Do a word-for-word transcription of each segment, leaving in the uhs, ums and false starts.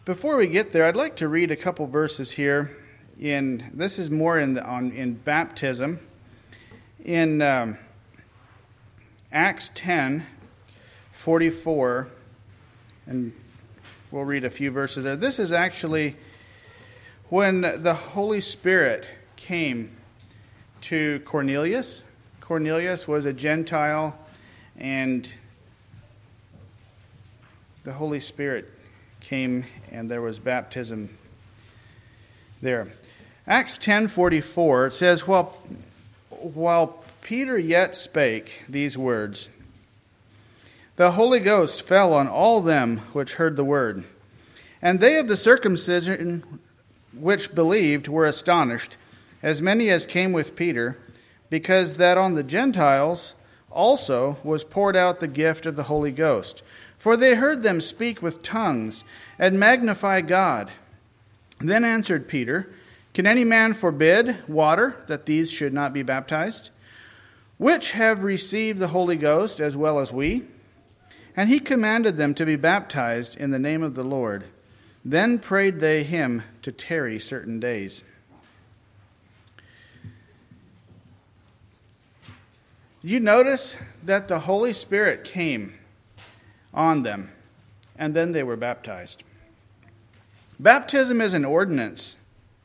Before we get there, I'd like to read a couple verses here. In this is more in the, on in baptism. In um, Acts ten forty-four, and we'll read a few verses there. This is actually when the Holy Spirit came to Cornelius. Cornelius was a Gentile, and the Holy Spirit came, and there was baptism there. Acts ten forty-four, it says, while, while Peter yet spake these words, the Holy Ghost fell on all them which heard the word. And they of the circumcision which believed were astonished, as many as came with Peter, because that on the Gentiles also was poured out the gift of the Holy Ghost. For they heard them speak with tongues and magnify God. Then answered Peter, Can any man forbid water that these should not be baptized, which have received the Holy Ghost as well as we? And he commanded them to be baptized in the name of the Lord. Then prayed they him to tarry certain days. You notice that the Holy Spirit came on them, and then they were baptized. Baptism is an ordinance.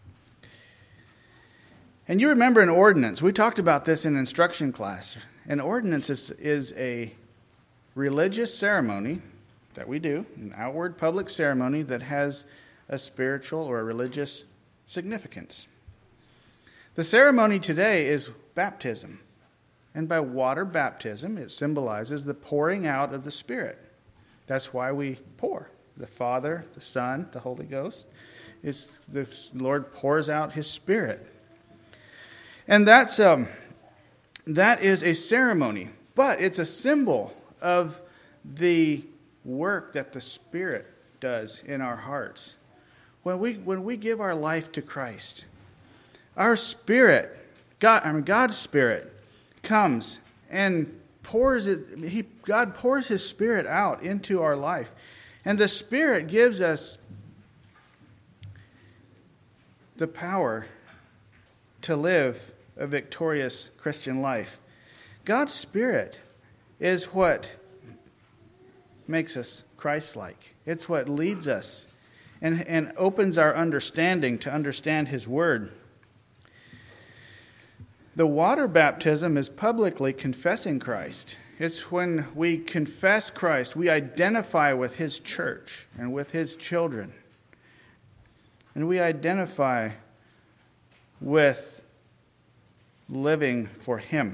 And you remember an ordinance. We talked about this in instruction class. An ordinance is, is a religious ceremony that we do, an outward public ceremony that has a spiritual or a religious significance. The ceremony today is baptism. And by water baptism, it symbolizes the pouring out of the Spirit. That's why we pour. The Father, the Son, the Holy Ghost. It's, the Lord pours out His Spirit. And that's um, that is a ceremony, but it's a symbol of the work that the Spirit does in our hearts. When we when we give our life to Christ, our spirit, God, I mean God's Spirit, comes and pours it. He God pours His Spirit out into our life, and the Spirit gives us the power to live a victorious Christian life. God's Spirit is what makes us Christ-like. It's what leads us and, and opens our understanding to understand His Word. The water baptism is publicly confessing Christ. It's when we confess Christ, we identify with His church and with His children. And we identify with living for Him.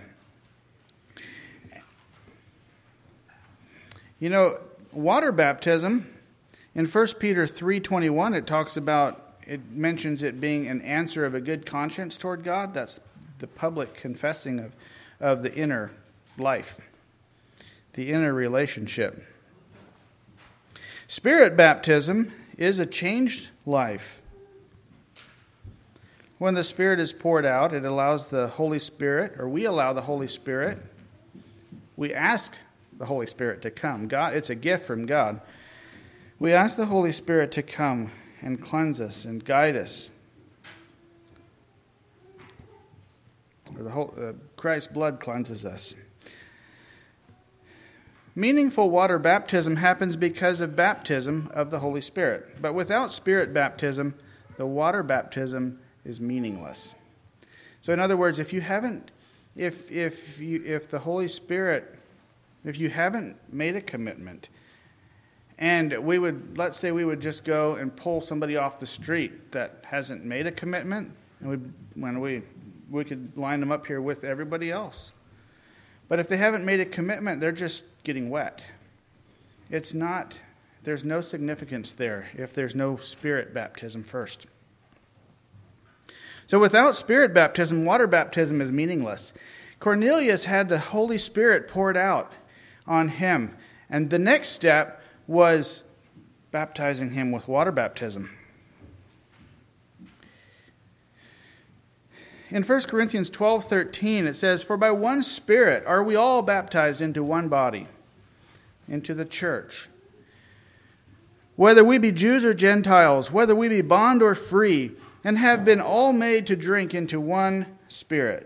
You know, water baptism, in First Peter three twenty-one, it talks about, it mentions it being an answer of a good conscience toward God. That's the public confessing of, of the inner life, the inner relationship. Spirit baptism is a changed life. When the Spirit is poured out, it allows the Holy Spirit, or we allow the Holy Spirit, we ask the Holy Spirit to come. God, it's a gift from God. We ask the Holy Spirit to come and cleanse us and guide us. Or the whole, uh, Christ's blood cleanses us. Meaningful water baptism happens because of baptism of the Holy Spirit. But without Spirit baptism, the water baptism is meaningless. So in other words, if you haven't, if if you if the Holy Spirit, if you haven't made a commitment, and we would, let's say we would just go and pull somebody off the street that hasn't made a commitment, and we when we we could line them up here with everybody else. But if they haven't made a commitment, they're just getting wet. It's not, there's no significance there if there's no Spirit baptism first. So without Spirit baptism, water baptism is meaningless. Cornelius had the Holy Spirit poured out on him. And the next step was baptizing him with water baptism. In First Corinthians twelve thirteen, it says, For by one Spirit are we all baptized into one body, into the church. whether we be Jews or Gentiles, whether we be bond or free, and have been all made to drink into one Spirit.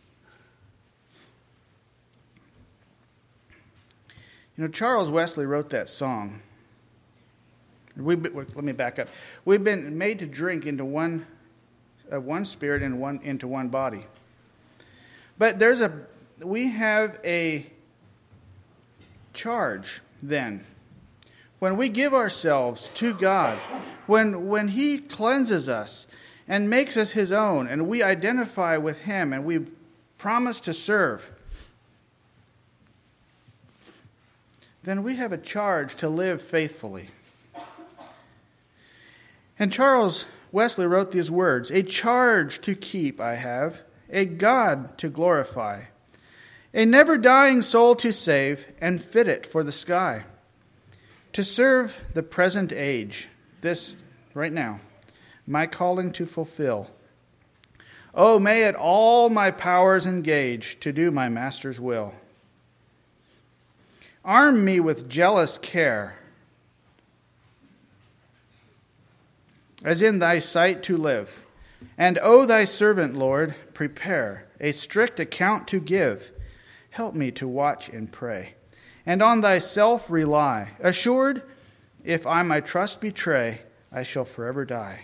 You know, Charles Wesley wrote that song. We, let me back up. We've been made to drink into one, uh, one spirit and one into one body. But there's a, we have a charge then. When we give ourselves to God, when when He cleanses us and makes us His own, and we identify with Him and we promise to serve, then we have a charge to live faithfully. And Charles Wesley wrote these words, "A charge to keep I have, a God to glorify, a never-dying soul to save, and fit it for the sky, to serve the present age," this right now, "my calling to fulfill. Oh, may it all my powers engage to do my Master's will. Arm me with jealous care, as in thy sight to live. And, O thy servant, Lord, prepare a strict account to give. Help me to watch and pray, and on thyself rely, assured, if I my trust betray, I shall forever die."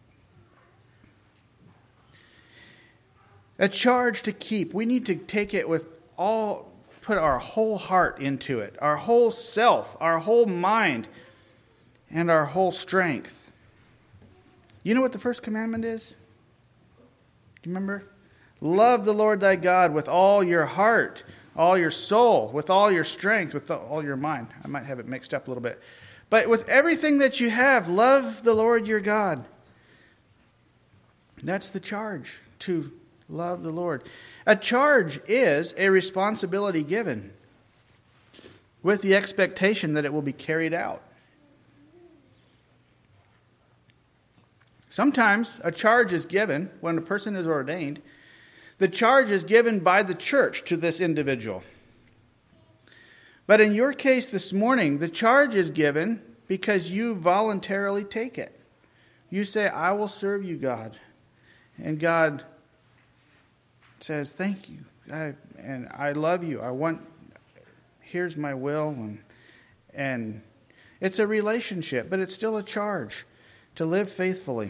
A charge to keep. We need to take it with all, put our whole heart into it, our whole self, our whole mind, and our whole strength. You know what the first commandment is? Do you remember? Love the Lord thy God with all your heart, all your soul, with all your strength, with all your mind. I might have it mixed up a little bit. But with everything that you have, love the Lord your God. That's the charge, to love the Lord. A charge is a responsibility given with the expectation that it will be carried out. Sometimes a charge is given when a person is ordained. The charge is given by the church to this individual. But in your case this morning, the charge is given because you voluntarily take it. You say, "I will serve you, God." And God says, "Thank you. I, and I love you. I want, here's my will." And, and it's a relationship, but it's still a charge to live faithfully.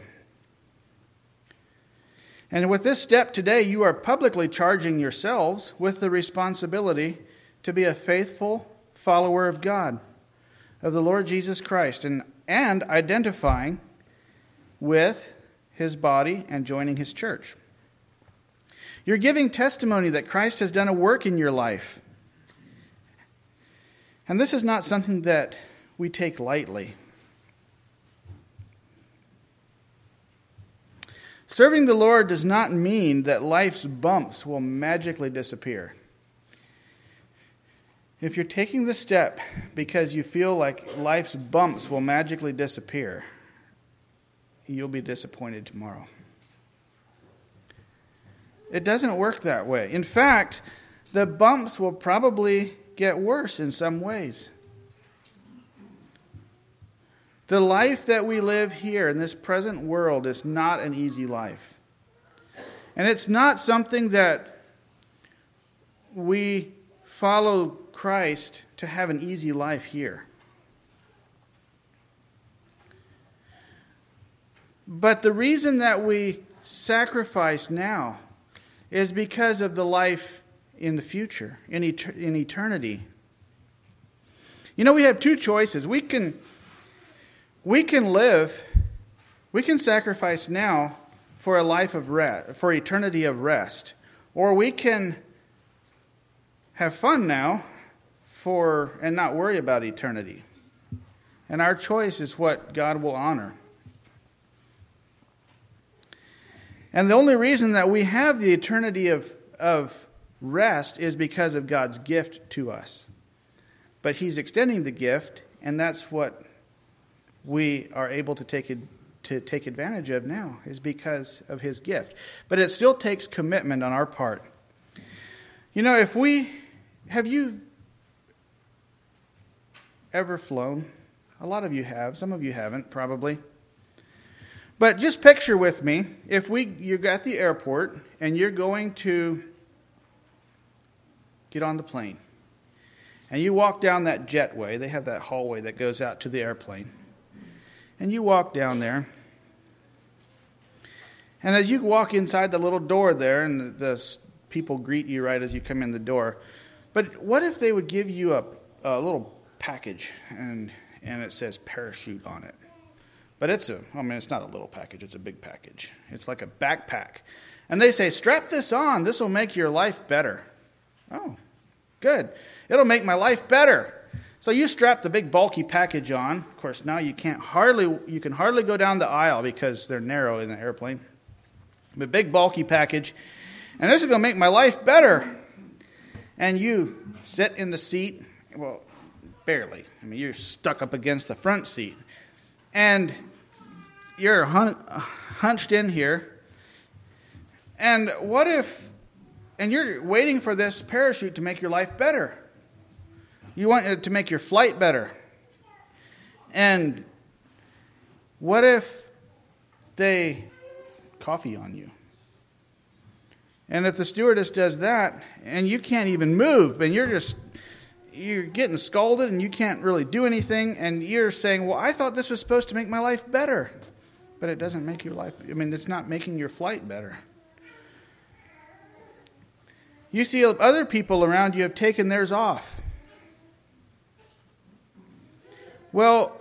And with this step today, you are publicly charging yourselves with the responsibility to be a faithful follower of God, of the Lord Jesus Christ, and, and identifying with His body and joining His church. You're giving testimony that Christ has done a work in your life. And this is not something that we take lightly. Serving the Lord does not mean that life's bumps will magically disappear. If you're taking the step because you feel like life's bumps will magically disappear, you'll be disappointed tomorrow. It doesn't work that way. In fact, the bumps will probably get worse in some ways. The life that we live here in this present world is not an easy life. And it's not something that we follow Christ to have an easy life here. But the reason that we sacrifice now is because of the life in the future, in, et- in eternity. You know, we have two choices. We can... We can live, we can sacrifice now for a life of rest, for eternity of rest. Or we can have fun now for and not worry about eternity. And our choice is what God will honor. And the only reason that we have the eternity of, of rest is because of God's gift to us. But He's extending the gift, and that's what we are able to take it, to take advantage of now, is because of His gift. But it still takes commitment on our part. You know, if we, have you ever flown? A lot of you have. Some of you haven't, probably. But just picture with me, if we you're at the airport and you're going to get on the plane, and you walk down that jetway. They have that hallway that goes out to the airplane. And you walk down there. And as you walk inside the little door there, and the, the people greet you right as you come in the door. But what if they would give you a, a little package, and and it says parachute on it? But it's a, I mean, it's not a little package. It's a big package. It's like a backpack. And they say, strap this on. This will make your life better. Oh, good. It'll make my life better. So you strap the big bulky package on. Of course, now you can't hardly, you can hardly go down the aisle because they're narrow in the airplane. But big bulky package. And this is going to make my life better. And you sit in the seat. Well, barely. I mean, you're stuck up against the front seat. And you're hun- hunched in here. And what if, and you're waiting for this parachute to make your life better. You want it to make your flight better. And what if they coffee on you? And if the stewardess does that, and you can't even move, and you're just, you're getting scolded, and you can't really do anything, and you're saying, well, I thought this was supposed to make my life better. But it doesn't make your life, I mean, it's not making your flight better. You see other people around you have taken theirs off. Well,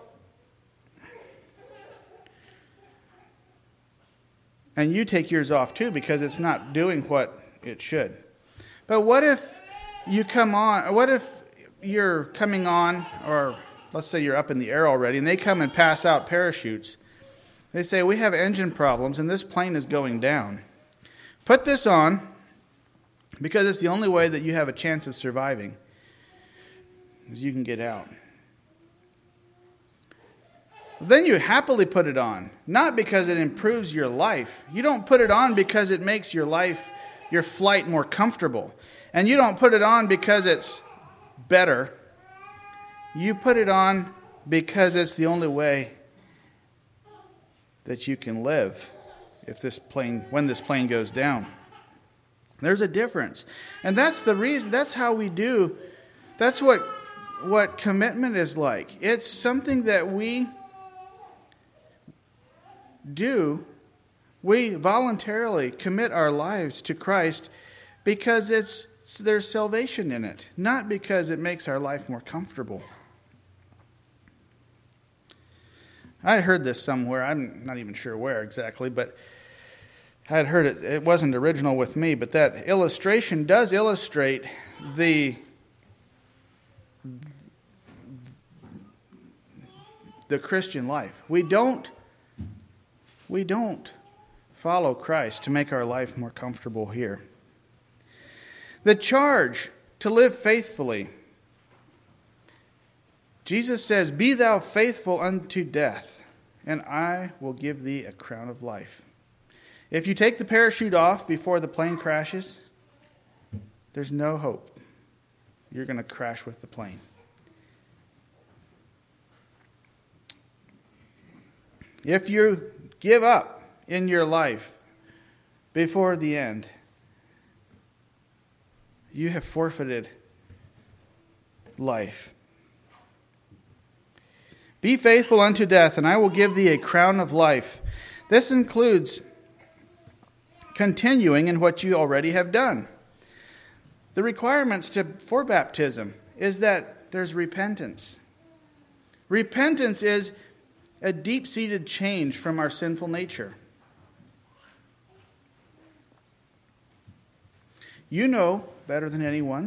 and you take yours off too because it's not doing what it should. But what if you come on, what if you're coming on, or let's say you're up in the air already, and they come and pass out parachutes. They say, we have engine problems and this plane is going down. Put this on because it's the only way that you have a chance of surviving, is you can get out. Then you happily put it on, not because it improves your life. You don't put it on because it makes your life, your flight more comfortable. And you don't put it on because it's better. You put it on because it's the only way that you can live if this plane, when this plane goes down. There's a difference. And that's the reason, that's how we do, that's what, what commitment is like. It's something that we do, we voluntarily commit our lives to Christ because it's there's salvation in it, not because it makes our life more comfortable. I heard this somewhere. I'm not even sure where exactly, but I had heard it. It wasn't original with me, but that illustration does illustrate the the Christian life. We don't We don't follow Christ to make our life more comfortable here. The charge to live faithfully. Jesus says, be thou faithful unto death, and I will give thee a crown of life. If you take the parachute off before the plane crashes, there's no hope. You're going to crash with the plane. If you give up in your life before the end, you have forfeited life. Be faithful unto death, and I will give thee a crown of life. This includes continuing in what you already have done. The requirements to, for baptism is that there's repentance. Repentance is a deep-seated change from our sinful nature. You know better than anyone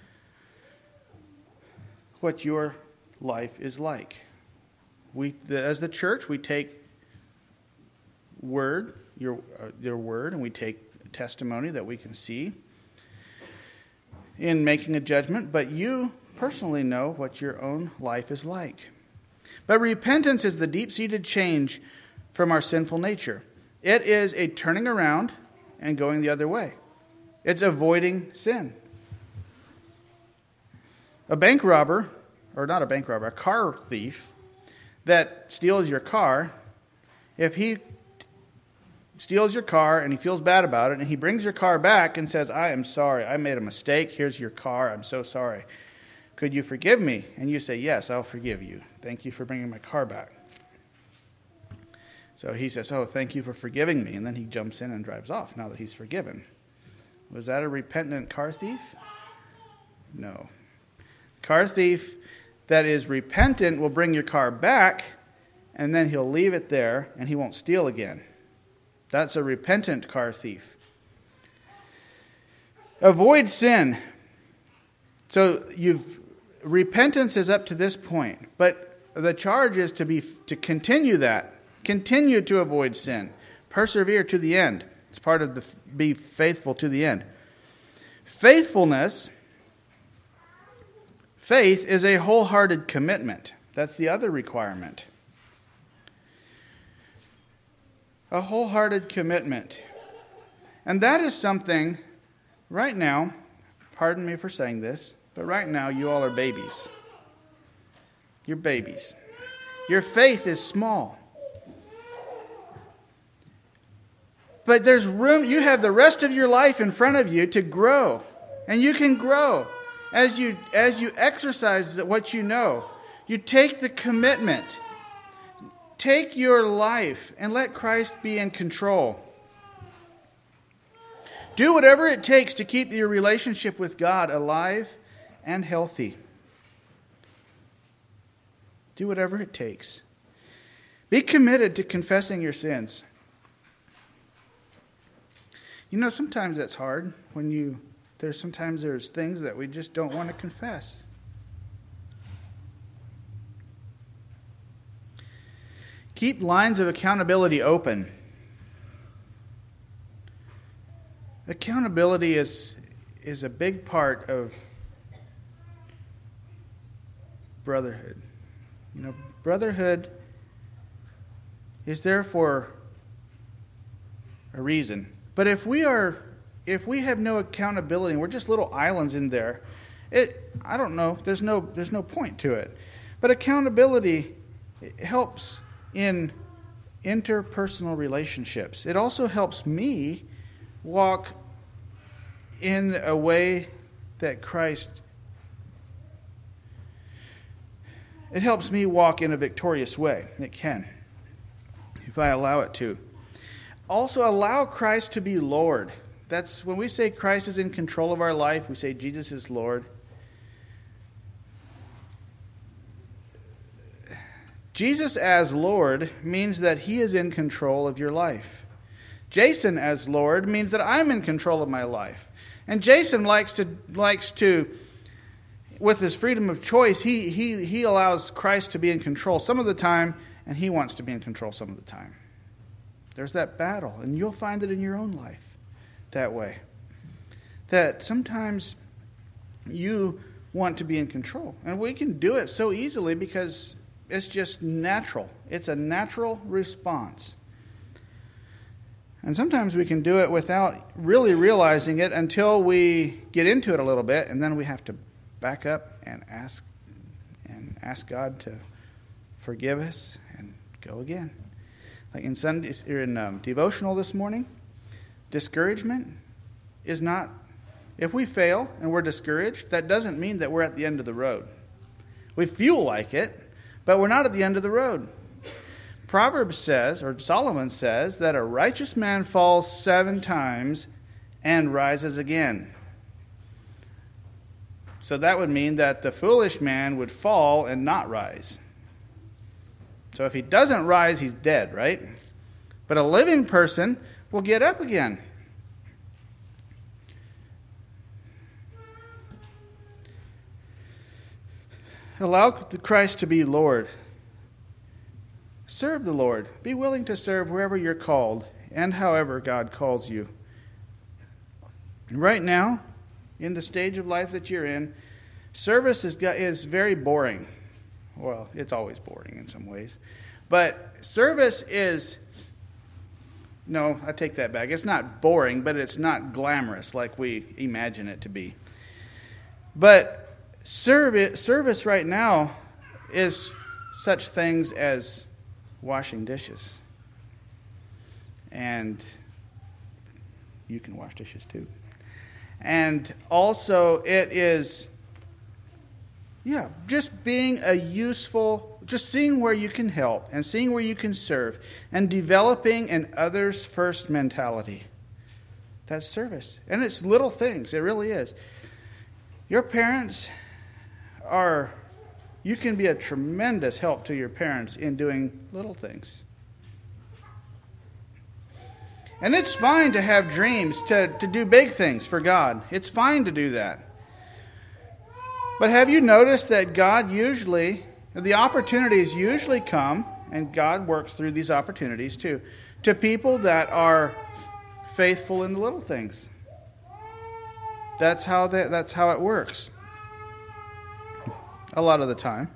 what your life is like. We, as the church, we take word, your uh, your word, and we take testimony that we can see in making a judgment. But you personally know what your own life is like. But repentance is the deep-seated change from our sinful nature. It is a turning around and going the other way. It's avoiding sin. A bank robber, or not a bank robber, a car thief, that steals your car, if he steals your car and he feels bad about it and he brings your car back and says, I am sorry, I made a mistake, here's your car, I'm so sorry. Could you forgive me? And you say, yes, I'll forgive you. Thank you for bringing my car back. So he says, oh, thank you for forgiving me. And then he jumps in and drives off now that he's forgiven. Was that a repentant car thief? No. Car thief that is repentant will bring your car back, and then he'll leave it there, and he won't steal again. That's a repentant car thief. Avoid sin. So you've repentance is up to this point, but the charge is to be to continue that, continue to avoid sin, persevere to the end. It's part of the be faithful to the end. Faithfulness, faith is a wholehearted commitment. That's the other requirement. A wholehearted commitment. And that is something, right now, pardon me for saying this, but right now you all are babies. You're babies. Your faith is small. But there's room, you have the rest of your life in front of you to grow. And you can grow as you as you exercise what you know. You take the commitment. Take your life and let Christ be in control. Do whatever it takes to keep your relationship with God alive and healthy. Do whatever it takes. Be committed to confessing your sins. You know, sometimes that's hard when you, there's sometimes there's things that we just don't want to confess. Keep lines of accountability open. Accountability is, is a big part of brotherhood. You know, brotherhood is there for a reason. But if we are, if we have no accountability and we're just little islands in there, it, I don't know, there's no, there's no point to it. But accountability helps in interpersonal relationships. It also helps me walk in a way that Christ, it helps me walk in a victorious way. It can, if I allow it to. Also, allow Christ to be Lord. That's when we say Christ is in control of our life, we say Jesus is Lord. Jesus as Lord means that he is in control of your life. Jason as Lord means that I'm in control of my life. And Jason likes to likes to with his freedom of choice, he he he allows Christ to be in control some of the time, and he wants to be in control some of the time. There's that battle, and you'll find it in your own life that way. That sometimes you want to be in control. And we can do it so easily because it's just natural. It's a natural response. And sometimes we can do it without really realizing it until we get into it a little bit, and then we have to back up and ask and ask God to forgive us and go again. Like in Sunday, or in um, devotional this morning, discouragement is not, if we fail and we're discouraged, that doesn't mean that we're at the end of the road. We feel like it, but we're not at the end of the road. Proverbs says, or Solomon says, that a righteous man falls seven times and rises again. So that would mean that the foolish man would fall and not rise. So if he doesn't rise, he's dead, right? But a living person will get up again. Allow Christ to be Lord. Serve the Lord. Be willing to serve wherever you're called and however God calls you. Right now, in the stage of life that you're in, service is, is very boring. Well, it's always boring in some ways. But service is, no, I take that back. It's not boring, but it's not glamorous like we imagine it to be. But service, service right now is such things as washing dishes. And you can wash dishes too. And also it is, yeah, just being a useful, just seeing where you can help and seeing where you can serve and developing an others first mentality. That's service. And it's little things. It really is. Your parents are, you can be a tremendous help to your parents in doing little things. And it's fine to have dreams, to, to do big things for God. It's fine to do that. But have you noticed that God usually, the opportunities usually come, and God works through these opportunities too, to people that are faithful in the little things. That's how they, that's how it works. A lot of the time.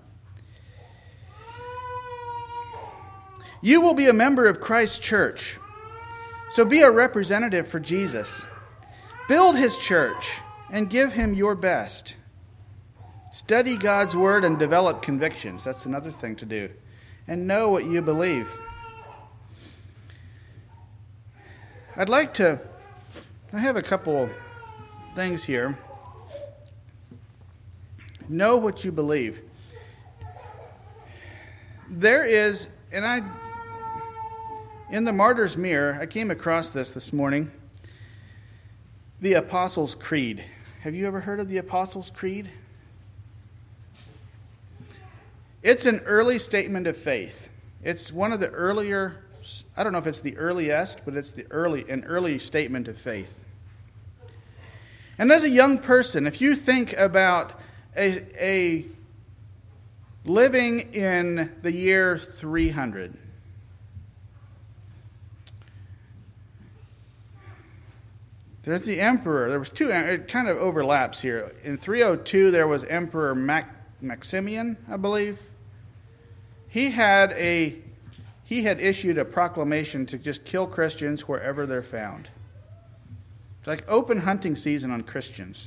You will be a member of Christ's church. So be a representative for Jesus. Build his church and give him your best. Study God's word and develop convictions. That's another thing to do. And know what you believe. I'd like to, I have a couple things here. Know what you believe. There is, and I, in the Martyr's Mirror, I came across this this morning. The Apostles' Creed. Have you ever heard of the Apostles' Creed? It's an early statement of faith. It's one of the earlier, I don't know if it's the earliest, but it's the early an early statement of faith. And as a young person, if you think about a, a living in the year three hundred, there's the emperor. There was two, it kind of overlaps here. In three oh two, there was Emperor Mac, Maximian, I believe. He had a he had issued a proclamation to just kill Christians wherever they're found. It's like open hunting season on Christians.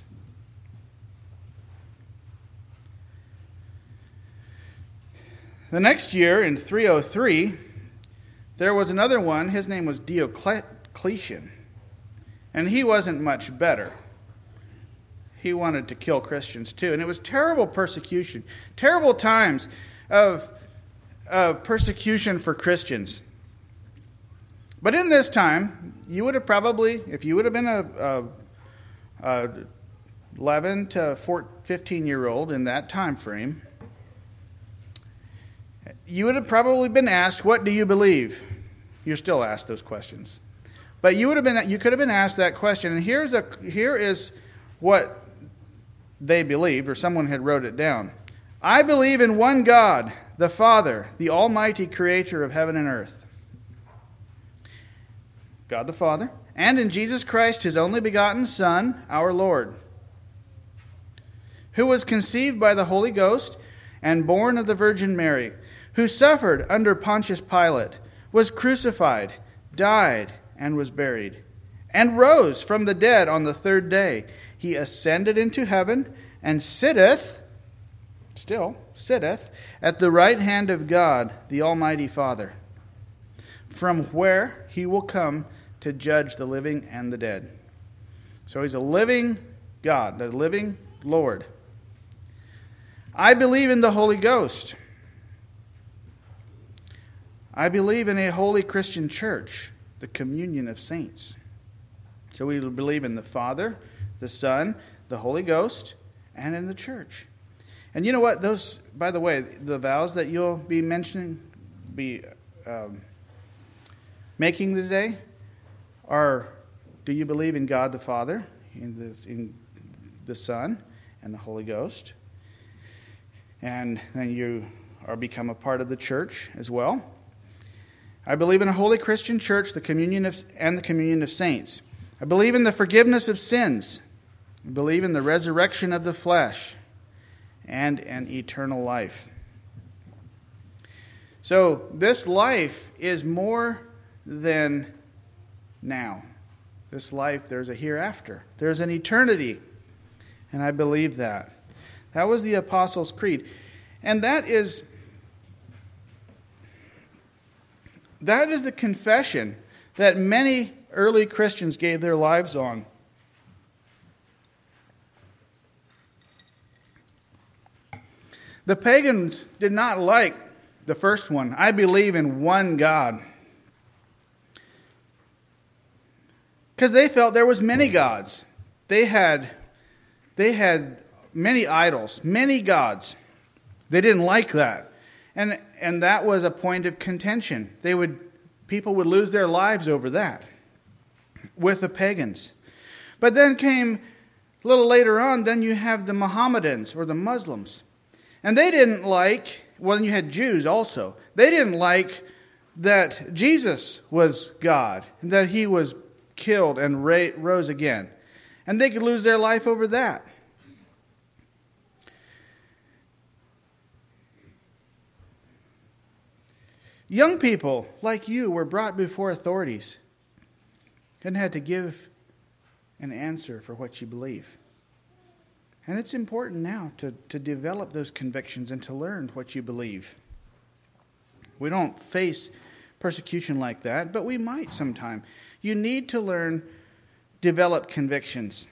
The next year, in three oh three, there was another one. His name was Diocletian. And he wasn't much better. He wanted to kill Christians too. And it was terrible persecution. Terrible times of, of persecution for Christians. But in this time, you would have probably, if you would have been a, a, a eleven to fifteen year old in that time frame, you would have probably been asked, what do you believe? You're still asked those questions. But you would have been you could have been asked that question. And here's a here is what they believed, or someone had wrote it down. I believe in one God, the Father, the Almighty Creator of heaven and earth. God the Father, and in Jesus Christ, his only begotten Son, our Lord, who was conceived by the Holy Ghost and born of the Virgin Mary, who suffered under Pontius Pilate, was crucified, died, and was buried, and rose from the dead on the third day. He ascended into heaven, and sitteth, still sitteth, at the right hand of God, the Almighty Father, from where he will come to judge the living and the dead. So he's a living God, a living Lord. I believe in the Holy Ghost. I believe in a holy Christian church, the communion of saints. So we believe in the Father, the Son, the Holy Ghost, and in the church. And you know what? Those, by the way, the vows that you'll be mentioning, be um, making today, are: do you believe in God the Father, in the, in the Son, and the Holy Ghost? And then you are become a part of the church as well. I believe in a holy Christian church, the communion of and the communion of saints. I believe in the forgiveness of sins. I believe in the resurrection of the flesh and an eternal life. So this life is more than now. This life, there's a hereafter. There's an eternity. And I believe that. That was the Apostles' Creed. And that is That is the confession that many early Christians gave their lives on. The pagans did not like the first one. I believe in one God. Because they felt there was many gods. They had, they had many idols, many gods. They didn't like that. And and that was a point of contention. They would people would lose their lives over that with the pagans. But then came a little later on, then you have the Mohammedans or the Muslims. And they didn't like, well, then you had Jews also. They didn't like that Jesus was God, and that he was killed and ra- rose again. And they could lose their life over that. Young people like you were brought before authorities and had to give an answer for what you believe. And it's important now to, to develop those convictions and to learn what you believe. We don't face persecution like that, but we might sometime. You need to learn, develop convictions.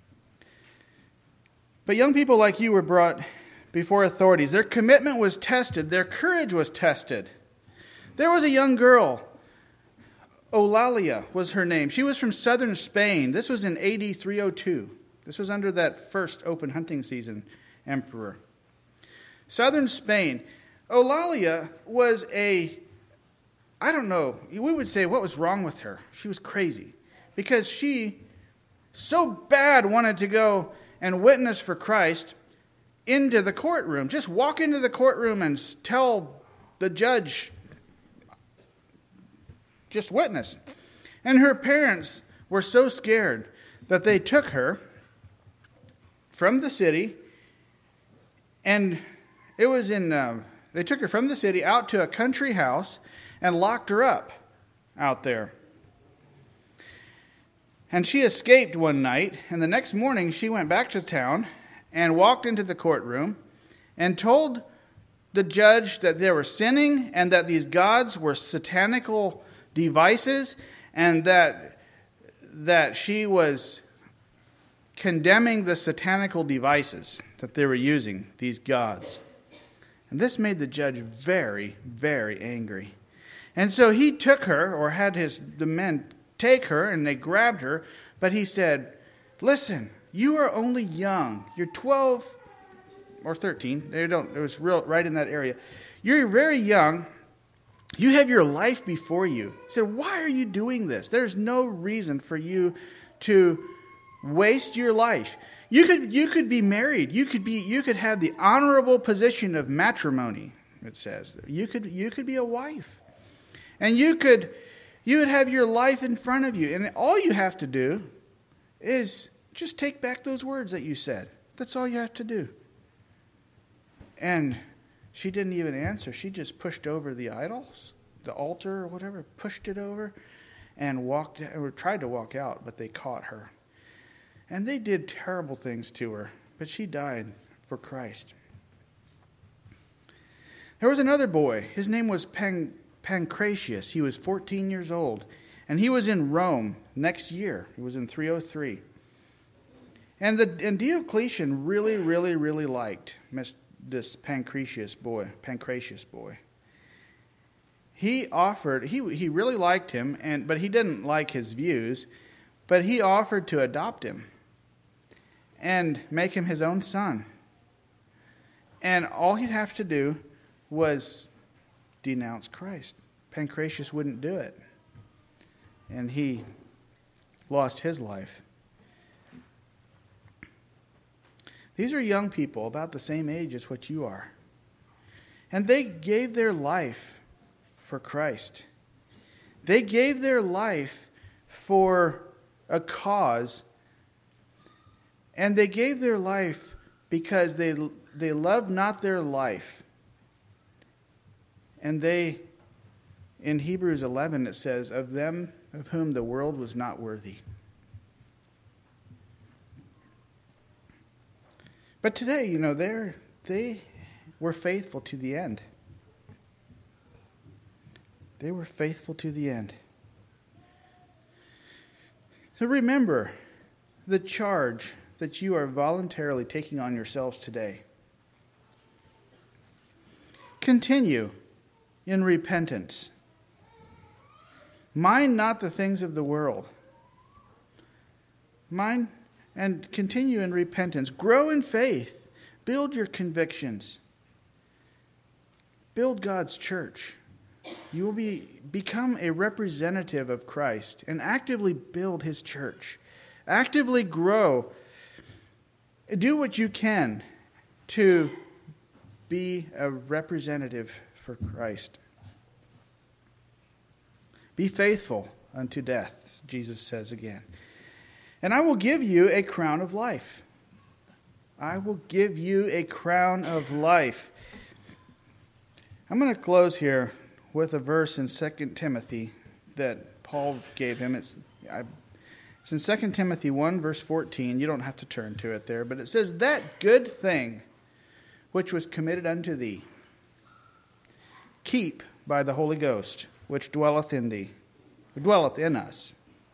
But young people like you were brought before authorities. Their commitment was tested. Their courage was tested. There was a young girl, Eulalia was her name. She was from southern Spain. This was in A D three oh two. This was under that first open hunting season emperor. Southern Spain. Eulalia was a, I don't know, we would say what was wrong with her. She was crazy. Because she so bad wanted to go and witness for Christ into the courtroom. Just walk into the courtroom and tell the judge, just witness. And her parents were so scared that they took her from the city, and it was in, uh, they took her from the city out to a country house and locked her up out there. And she escaped one night, and the next morning she went back to town and walked into the courtroom and told the judge that they were sinning and that these gods were satanical devices, and that that she was condemning the satanical devices that they were using, these gods. And this made the judge very, very angry. And so he took her, or had his the men take her, and they grabbed her, but he said, "Listen, you are only young. You're twelve or thirteen. They don't, it was real right in that area. You're very young. You have your life before you." He said, "Why are you doing this? There's no reason for you to waste your life. You could you could be married. You could be you could have the honorable position of matrimony." It says you could you could be a wife, and you could you would have your life in front of you, and all you have to do is just take back those words that you said. That's all you have to do. And she didn't even answer. She just pushed over the idols, the altar or whatever, pushed it over, and walked or tried to walk out, but they caught her. And they did terrible things to her, but she died for Christ. There was another boy. His name was Pan- Pancratius. He was fourteen years old, and he was in Rome next year. He was in three oh three. And, the, and Diocletian really, really, really liked this Pancratius boy. Pancratius boy. He offered. He he really liked him, and but he didn't like his views. But he offered to adopt him and make him his own son. And all he'd have to do was denounce Christ. Pancratius wouldn't do it. And he lost his life. These are young people about the same age as what you are. And they gave their life for Christ. They gave their life for a cause, and they gave their life because they they loved not their life. And they, in Hebrews eleven, it says, "Of them of whom the world was not worthy." But today, you know, they're they were faithful to the end. They were faithful to the end. So remember the charge that you are voluntarily taking on yourselves today. Continue in repentance. Mind not the things of the world. Mind and continue in repentance. Grow in faith. Build your convictions. Build God's church. You will be become a representative of Christ and actively build his church. Actively grow. Do what you can to be a representative for Christ. Be faithful unto death, Jesus says again. And I will give you a crown of life. I will give you a crown of life. I'm going to close here with a verse in Second Timothy that Paul gave him. It's, I, it's in Second Timothy one, verse fourteen. You don't have to turn to it there, but it says, "That good thing which was committed unto thee, keep by the Holy Ghost, which dwelleth in thee, who dwelleth in us."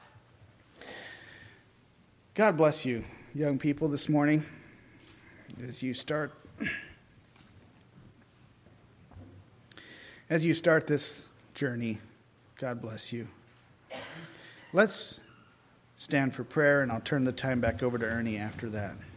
God bless you, young people, this morning, as you start as you start this journey. God bless you. Let's stand for prayer, and I'll turn the time back over to Ernie after that.